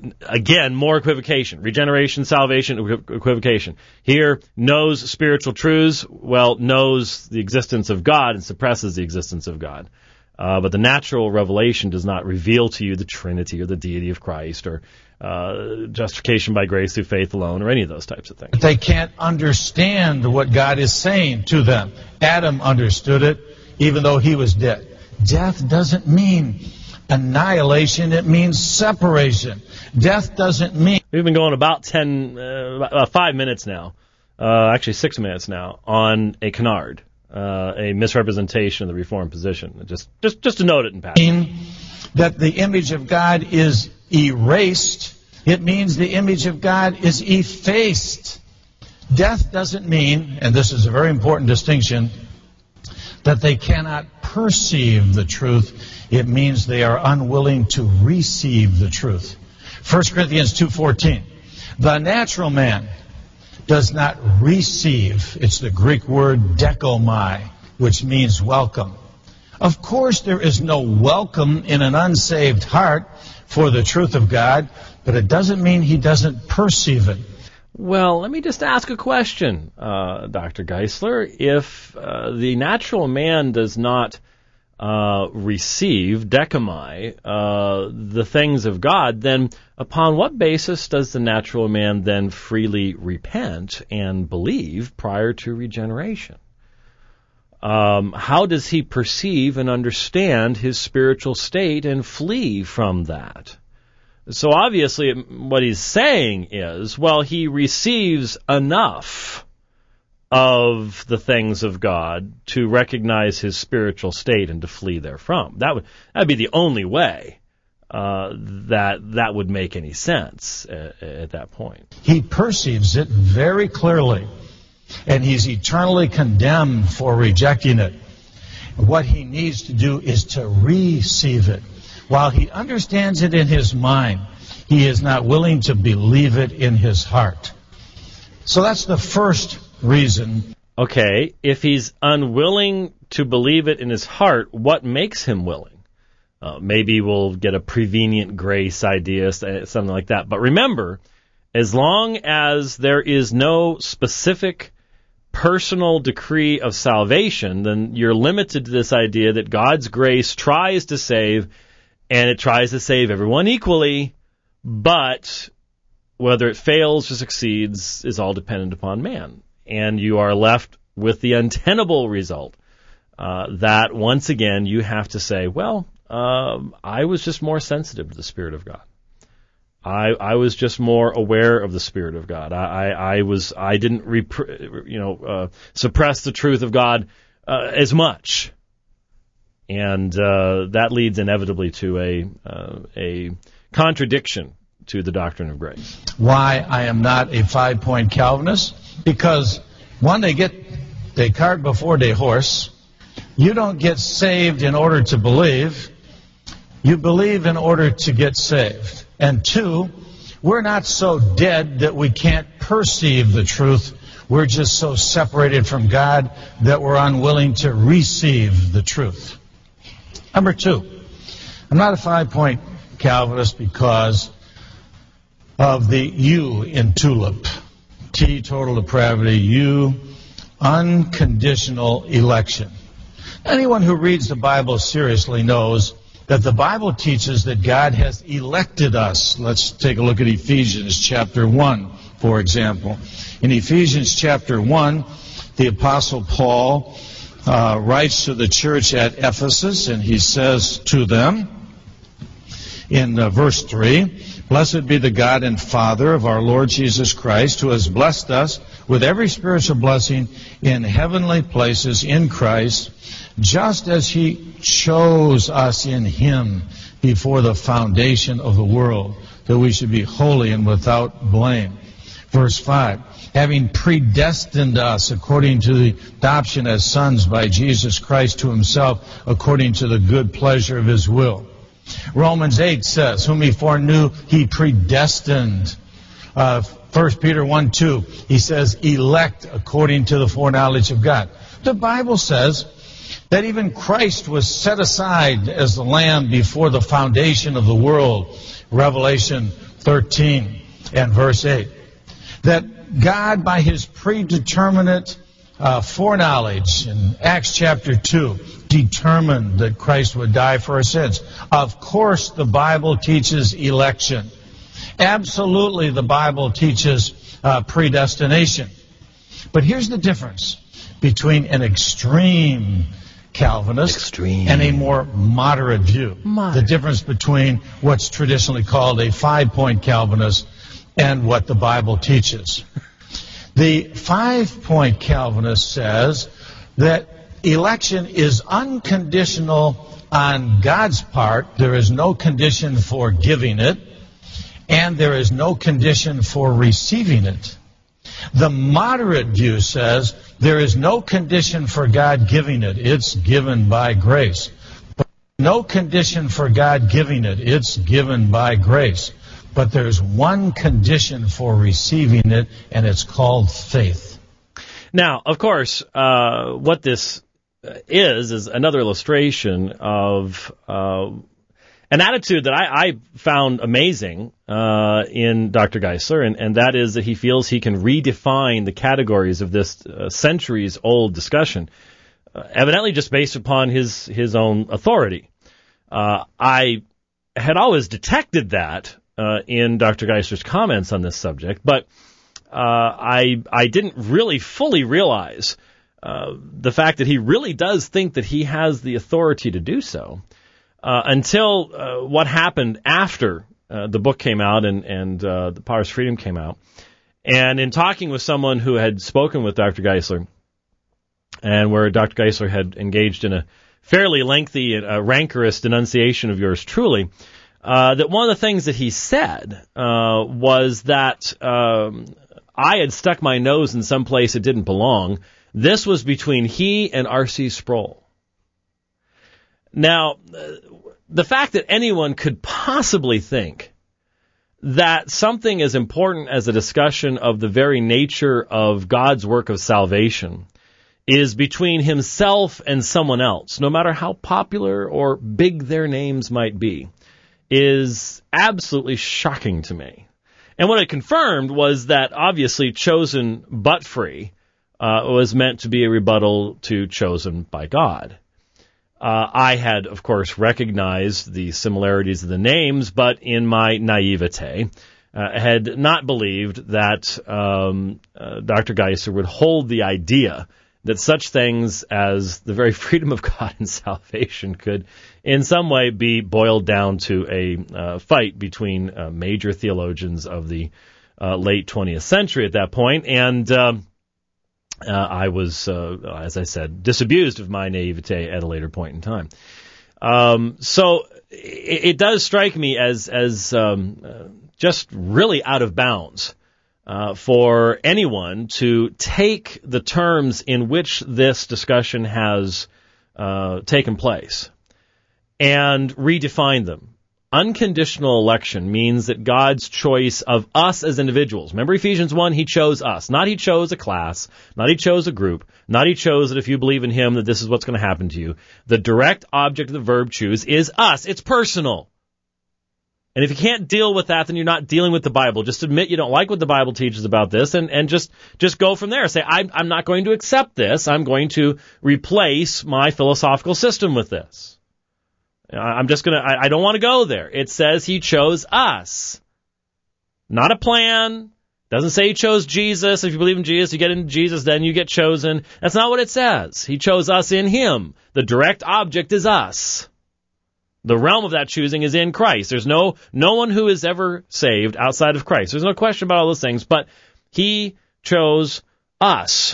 again, more equivocation. Regeneration, salvation, equivocation. Here, knows spiritual truths, well, knows the existence of God and suppresses the existence of God. Uh, but the natural revelation does not reveal to you the Trinity or the deity of Christ or uh, justification by grace through faith alone or any of those types of things. They can't understand what God is saying to them. Adam understood it, even though he was dead. Death doesn't mean annihilation, it means separation. Death doesn't mean... We've been going about ten, uh, about five minutes now, uh, actually six minutes now, on a canard. Uh, a misrepresentation of the Reformed position. Just, just, just to note it in passing. That the image of God is erased. It means the image of God is effaced. Death doesn't mean, and this is a very important distinction, that they cannot perceive the truth. It means they are unwilling to receive the truth. First Corinthians two fourteen. The natural man does not receive. It's the Greek word dekomai, which means welcome. Of course, there is no welcome in an unsaved heart for the truth of God, but it doesn't mean he doesn't perceive it. Well, let me just ask a question, uh, Doctor Geisler. If uh, the natural man does not uh, receive, dekomai, uh, the things of God, then upon what basis does the natural man then freely repent and believe prior to regeneration? Um, how does he perceive and understand his spiritual state and flee from that? So obviously what he's saying is, well, he receives enough of the things of God to recognize his spiritual state and to flee therefrom. That would that'd be the only way uh, that that would make any sense at, at that point. He perceives it very clearly, and he's eternally condemned for rejecting it. What he needs to do is to receive it. While he understands it in his mind, he is not willing to believe it in his heart. So that's the first reason. Okay, if he's unwilling to believe it in his heart, what makes him willing? Uh, maybe we'll get a prevenient grace idea, something like that. But remember, as long as there is no specific personal decree of salvation, then you're limited to this idea that God's grace tries to save, and it tries to save everyone equally, but whether it fails or succeeds is all dependent upon man. And you are left with the untenable result uh, that, once again, you have to say, well, um, I was just more sensitive to the Spirit of God. I, I was just more aware of the Spirit of God. I, I, I was I didn't rep- you know uh, suppress the truth of God uh, as much, and uh, that leads inevitably to a uh, a contradiction to the doctrine of grace. Why I am not a five-point Calvinist? Because one, they get they cart before they horse. You don't get saved in order to believe. You believe in order to get saved. And two, we're not so dead that we can't perceive the truth. We're just so separated from God that we're unwilling to receive the truth. Number two, I'm not a five-point Calvinist because of the U in TULIP. T, total depravity. U, unconditional election. Anyone who reads the Bible seriously knows that the Bible teaches that God has elected us. Let's take a look at Ephesians chapter one, for example. In Ephesians chapter one, the Apostle Paul uh, writes to the church at Ephesus, and he says to them in uh, verse three, "Blessed be the God and Father of our Lord Jesus Christ, who has blessed us with every spiritual blessing in heavenly places in Christ, just as he chose us in him before the foundation of the world, that we should be holy and without blame." Verse five, "Having predestined us according to the adoption as sons by Jesus Christ to himself, according to the good pleasure of his will." Romans eight says, "Whom he foreknew, he predestined." Uh, First Peter one two, he says, "Elect according to the foreknowledge of God." The Bible says that even Christ was set aside as the Lamb before the foundation of the world, Revelation thirteen and verse eight. That God, by His predeterminate uh, foreknowledge in Acts chapter two, determined that Christ would die for our sins. Of course, the Bible teaches election. Absolutely, the Bible teaches uh, predestination. But here's the difference between an extreme Calvinist extreme. and a more moderate view. Moderate. The difference between what's traditionally called a five-point Calvinist and what the Bible teaches. The five-point Calvinist says that election is unconditional on God's part. There is no condition for giving it, and there is no condition for receiving it. The moderate view says there is no condition for God giving it. It's given by grace. But no condition for God giving it. It's given by grace. But there's one condition for receiving it, and it's called faith. Now, of course, uh, what this is, is another illustration of uh, an attitude that I, I found amazing uh, in Doctor Geisler, and, and that is that he feels he can redefine the categories of this uh, centuries-old discussion, uh, evidently just based upon his, his own authority. Uh, I had always detected that uh, in Doctor Geisler's comments on this subject, but uh, I I didn't really fully realize uh, the fact that he really does think that he has the authority to do so. Uh, until uh, what happened after uh, the book came out and, and uh, The Powers of Freedom came out. And in talking with someone who had spoken with Doctor Geisler, and where Doctor Geisler had engaged in a fairly lengthy, uh, rancorous denunciation of yours truly, uh, that one of the things that he said uh, was that um, I had stuck my nose in some place it didn't belong. This was between he and R C Sproul. Now, the fact that anyone could possibly think that something as important as a discussion of the very nature of God's work of salvation is between himself and someone else, no matter how popular or big their names might be, is absolutely shocking to me. And what it confirmed was that obviously Chosen but Free uh, was meant to be a rebuttal to Chosen by God. Uh, I had, of course, recognized the similarities of the names, but in my naivete, uh, had not believed that um, uh, Doctor Geisler would hold the idea that such things as the very freedom of God and salvation could in some way be boiled down to a uh, fight between uh, major theologians of the uh, late twentieth century at that point. And um, Uh, I was, uh, as I said, disabused of my naivete at a later point in time. Um, so it, it does strike me as as um, uh, just really out of bounds uh, for anyone to take the terms in which this discussion has uh, taken place and redefine them. Unconditional election means that God's choice of us as individuals. Remember Ephesians one, he chose us. Not he chose a class, not he chose a group, not he chose that if you believe in him that this is what's going to happen to you. The direct object of the verb choose is us. It's personal. And if you can't deal with that, then you're not dealing with the Bible. Just admit you don't like what the Bible teaches about this and, and just, just go from there. Say, I'm, I'm not going to accept this. I'm going to replace my philosophical system with this. I'm just going to, I don't want to go there. It says he chose us. Not a plan. Doesn't say he chose Jesus. If you believe in Jesus, you get into Jesus, then you get chosen. That's not what it says. He chose us in him. The direct object is us. The realm of that choosing is in Christ. There's no, no one who is ever saved outside of Christ. There's no question about all those things, but he chose us.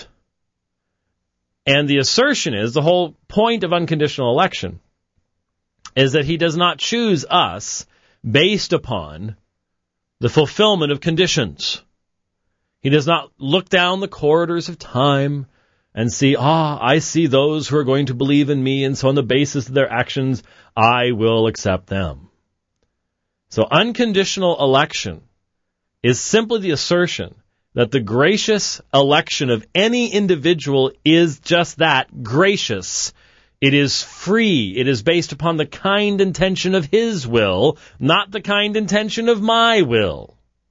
And the assertion is, the whole point of unconditional election is that he does not choose us based upon the fulfillment of conditions. He does not look down the corridors of time and see, ah, I see those who are going to believe in me, and so on the basis of their actions, I will accept them. So unconditional election is simply the assertion that the gracious election of any individual is just that, gracious. It is free. It is based upon the kind intention of His will, not the kind intention of my will.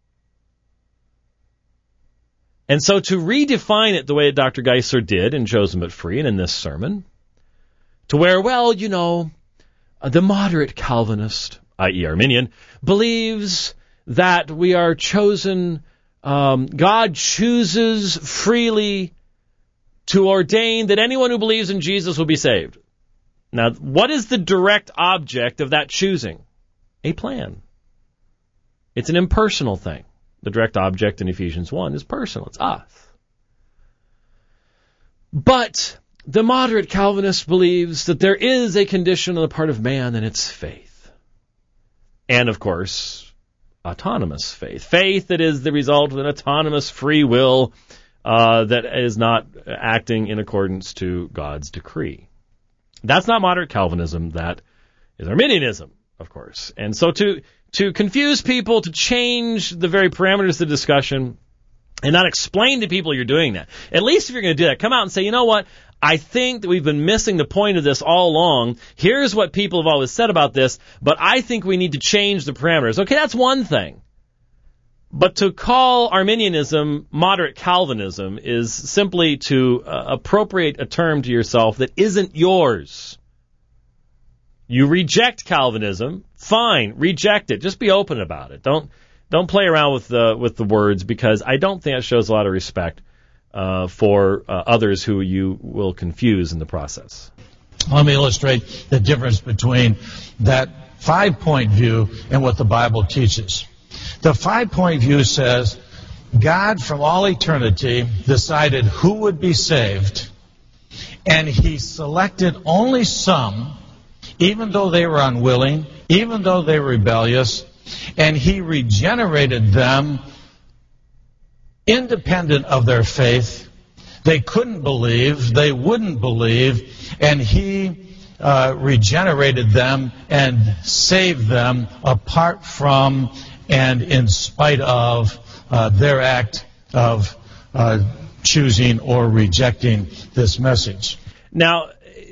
And so to redefine it the way Doctor Geisler did in Chosen but Free and in this sermon, to where, well, you know, the moderate Calvinist, that is. Arminian, believes that we are chosen, um, God chooses freely to ordain that anyone who believes in Jesus will be saved. Now, what is the direct object of that choosing? A plan. It's an impersonal thing. The direct object in Ephesians one is personal. It's us. But the moderate Calvinist believes that there is a condition on the part of man, and it's faith. And, of course, autonomous faith. Faith that is the result of an autonomous free will uh, that is not acting in accordance to God's decree. That's not moderate Calvinism. That is Arminianism, of course. And so to to confuse people, to change the very parameters of the discussion, and not explain to people you're doing that. At least if you're going to do that, come out and say, you know what? I think that we've been missing the point of this all along. Here's what people have always said about this, but I think we need to change the parameters. Okay, that's one thing. But to call Arminianism moderate Calvinism is simply to uh, appropriate a term to yourself that isn't yours. You reject Calvinism, fine, reject it. Just be open about it. Don't don't play around with the with the words, because I don't think that shows a lot of respect uh, for uh, others who you will confuse in the process. Let me illustrate the difference between that five-point view and what the Bible teaches. The five-point view says God from all eternity decided who would be saved, and He selected only some, even though they were unwilling, even though they were rebellious, and He regenerated them independent of their faith. They couldn't believe, they wouldn't believe, and He uh, regenerated them and saved them apart from and in spite of uh, their act of uh, choosing or rejecting this message. Now,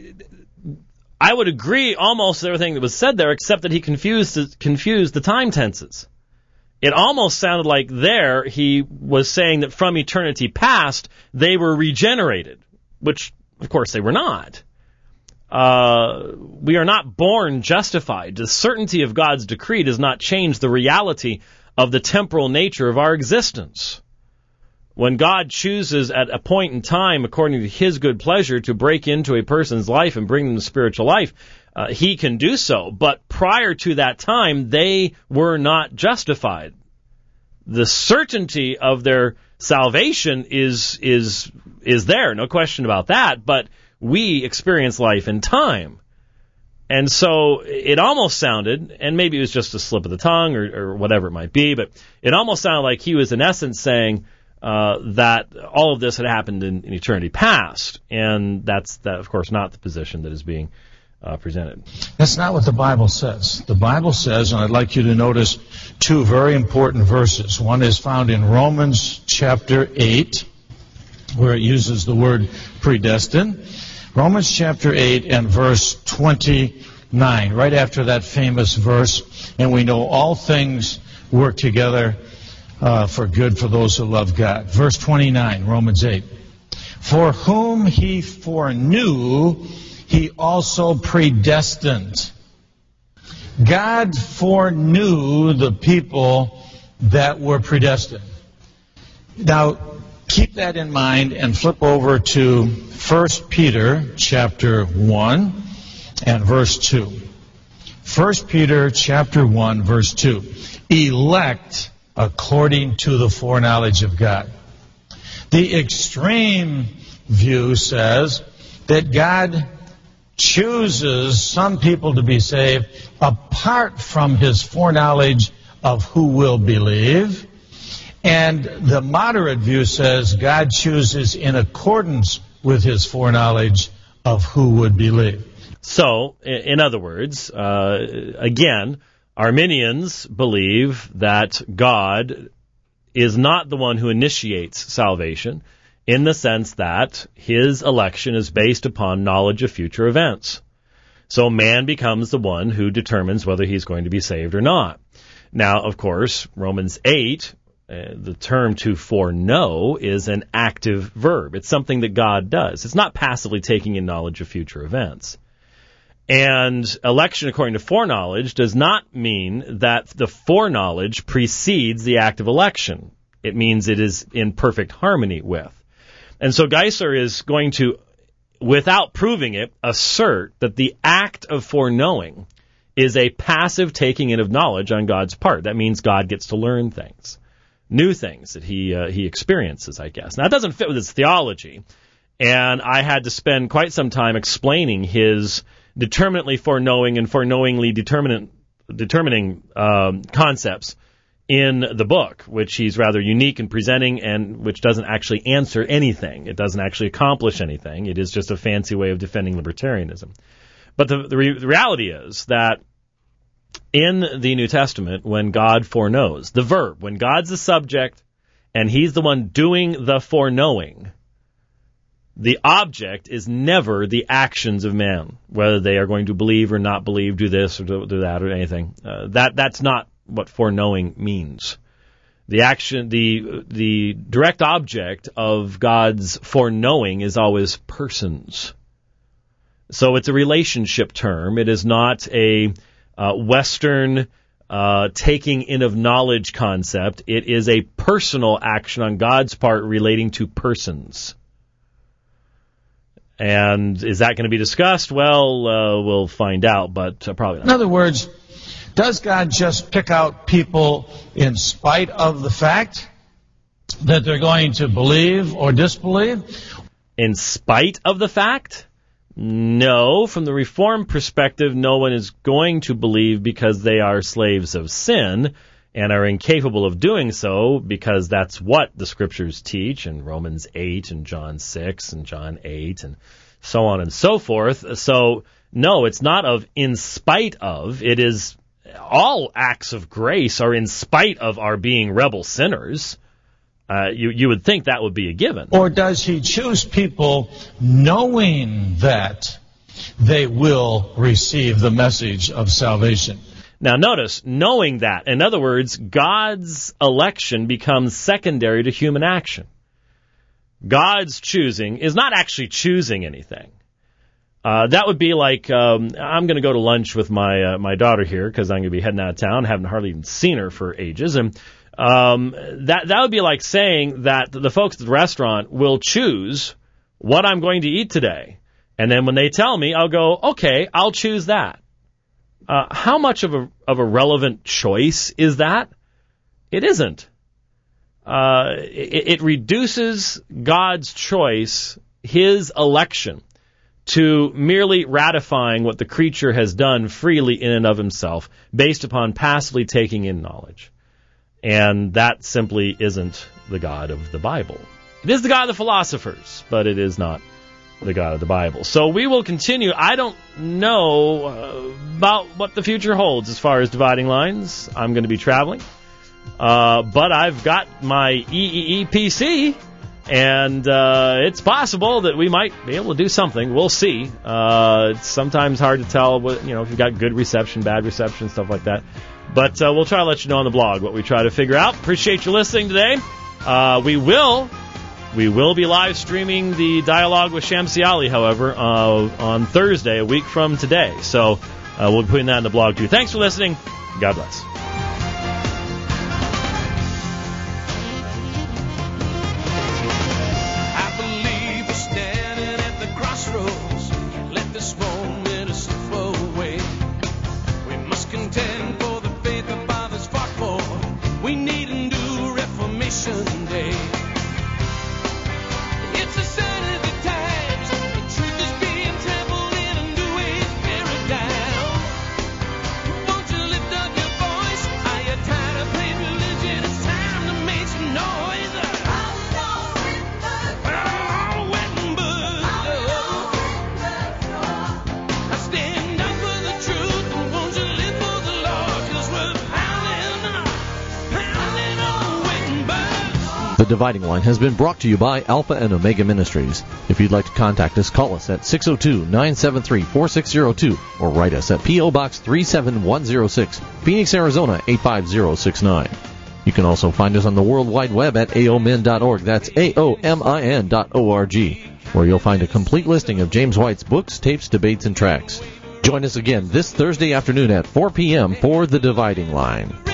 I would agree almost with everything that was said there, except that he confused confused the time tenses. It almost sounded like there he was saying that from eternity past they were regenerated, which, of course, they were not. Uh, we are not born justified. The certainty of God's decree does not change the reality of the temporal nature of our existence. When God chooses at a point in time, according to His good pleasure, to break into a person's life and bring them to spiritual life, uh, He can do so. But prior to that time, they were not justified. The certainty of their salvation is is is there, no question about that. But we experience life in time. And so it almost sounded, and maybe it was just a slip of the tongue or, or whatever it might be, but it almost sounded like he was in essence saying uh, that all of this had happened in, in eternity past. And that's, that, of course, not the position that is being uh, presented. That's not what the Bible says. The Bible says, and I'd like you to notice two very important verses. One is found in Romans chapter eight, where it uses the word predestined. Romans chapter eight and verse twenty-nine, right after that famous verse, and we know all things work together uh, for good for those who love God. Verse twenty-nine, Romans eight. For whom He foreknew, He also predestined. God foreknew the people that were predestined. Now, keep that in mind and flip over to First Peter chapter one and verse two. First Peter chapter one, verse two. Elect according to the foreknowledge of God. The extreme view says that God chooses some people to be saved apart from His foreknowledge of who will believe. And the moderate view says God chooses in accordance with His foreknowledge of who would believe. So, in other words, uh, again, Arminians believe that God is not the one who initiates salvation. in the sense that his election is based upon knowledge of future events. So man becomes the one who determines whether he's going to be saved or not. Now, of course, Romans eight, uh, the term to foreknow is an active verb. It's something that God does. It's not passively taking in knowledge of future events. And election according to foreknowledge does not mean that the foreknowledge precedes the act of election. It means it is in perfect harmony with. And so Geisler is going to, without proving it, assert that the act of foreknowing is a passive taking in of knowledge on God's part. That means God gets to learn things, new things that he uh, he experiences, I guess. Now, that doesn't fit with his theology, and I had to spend quite some time explaining his determinately foreknowing and foreknowingly determinant, determining um, concepts in the book, which he's rather unique in presenting and which doesn't actually answer anything. It doesn't actually accomplish anything. It is just a fancy way of defending libertarianism. But the, the, re- the reality is that in the New Testament, when God foreknows, the verb, when God's the subject and he's the one doing the foreknowing, the object is never the actions of man, whether they are going to believe or not believe, do this or do, do that or anything. Uh, that that's not what foreknowing means. The action, the the direct object of God's foreknowing is always persons. So it's a relationship term. It is not a uh, Western uh, taking in of knowledge concept. It is a personal action on God's part relating to persons. And is that going to be discussed? Well, uh, we'll find out, but uh, probably not. In other words, does God just pick out people in spite of the fact that they're going to believe or disbelieve? In spite of the fact? No. From the Reformed perspective, no one is going to believe because they are slaves of sin and are incapable of doing so because that's what the Scriptures teach in Romans eight and John six and John eight and so on and so forth. So, no, it's not of in spite of. It is all acts of grace are in spite of our being rebel sinners. Uh, you, you would think that would be a given. Or does he choose people knowing that they will receive the message of salvation? Now notice, knowing that, in other words, God's election becomes secondary to human action. God's choosing is not actually choosing anything. Uh, that would be like, um, I'm going to go to lunch with my uh, my daughter here because I'm going to be heading out of town, haven't hardly even seen her for ages, and um, that that would be like saying that the folks at the restaurant will choose what I'm going to eat today, and then when they tell me, I'll go, okay, I'll choose that. Uh, how much of a of a relevant choice is that? It isn't. Uh, it, it reduces God's choice, his election, to merely ratifying what the creature has done freely in and of himself, based upon passively taking in knowledge. And that simply isn't the God of the Bible. It is the God of the philosophers, but it is not the God of the Bible. So we will continue. I don't know uh, about what the future holds as far as dividing lines. I'm going to be traveling. Uh, but I've got my E E E P C, and uh, it's possible that we might be able to do something. We'll see. Uh, it's sometimes hard to tell what, you know, if you've got good reception, bad reception, stuff like that. But uh, we'll try to let you know on the blog what we try to figure out. Appreciate you listening today. Uh, we will we will be live streaming the dialogue with Shamsi Ali, however, uh, on Thursday, a week from today. So uh, we'll be putting that in the blog too. Thanks for listening. God bless. Pound The Dividing Line has been brought to you by Alpha and Omega Ministries. If you'd like to contact us, call us at six oh two, nine seven three, four six oh two or write us at P O. Box three seven one oh six, Phoenix, Arizona eight five zero six nine. You can also find us on the World Wide Web at A O M I N dot org. That's A O M I N dot O R G, where you'll find a complete listing of James White's books, tapes, debates, and tracts. Join us again this Thursday afternoon at four p.m. for The Dividing Line.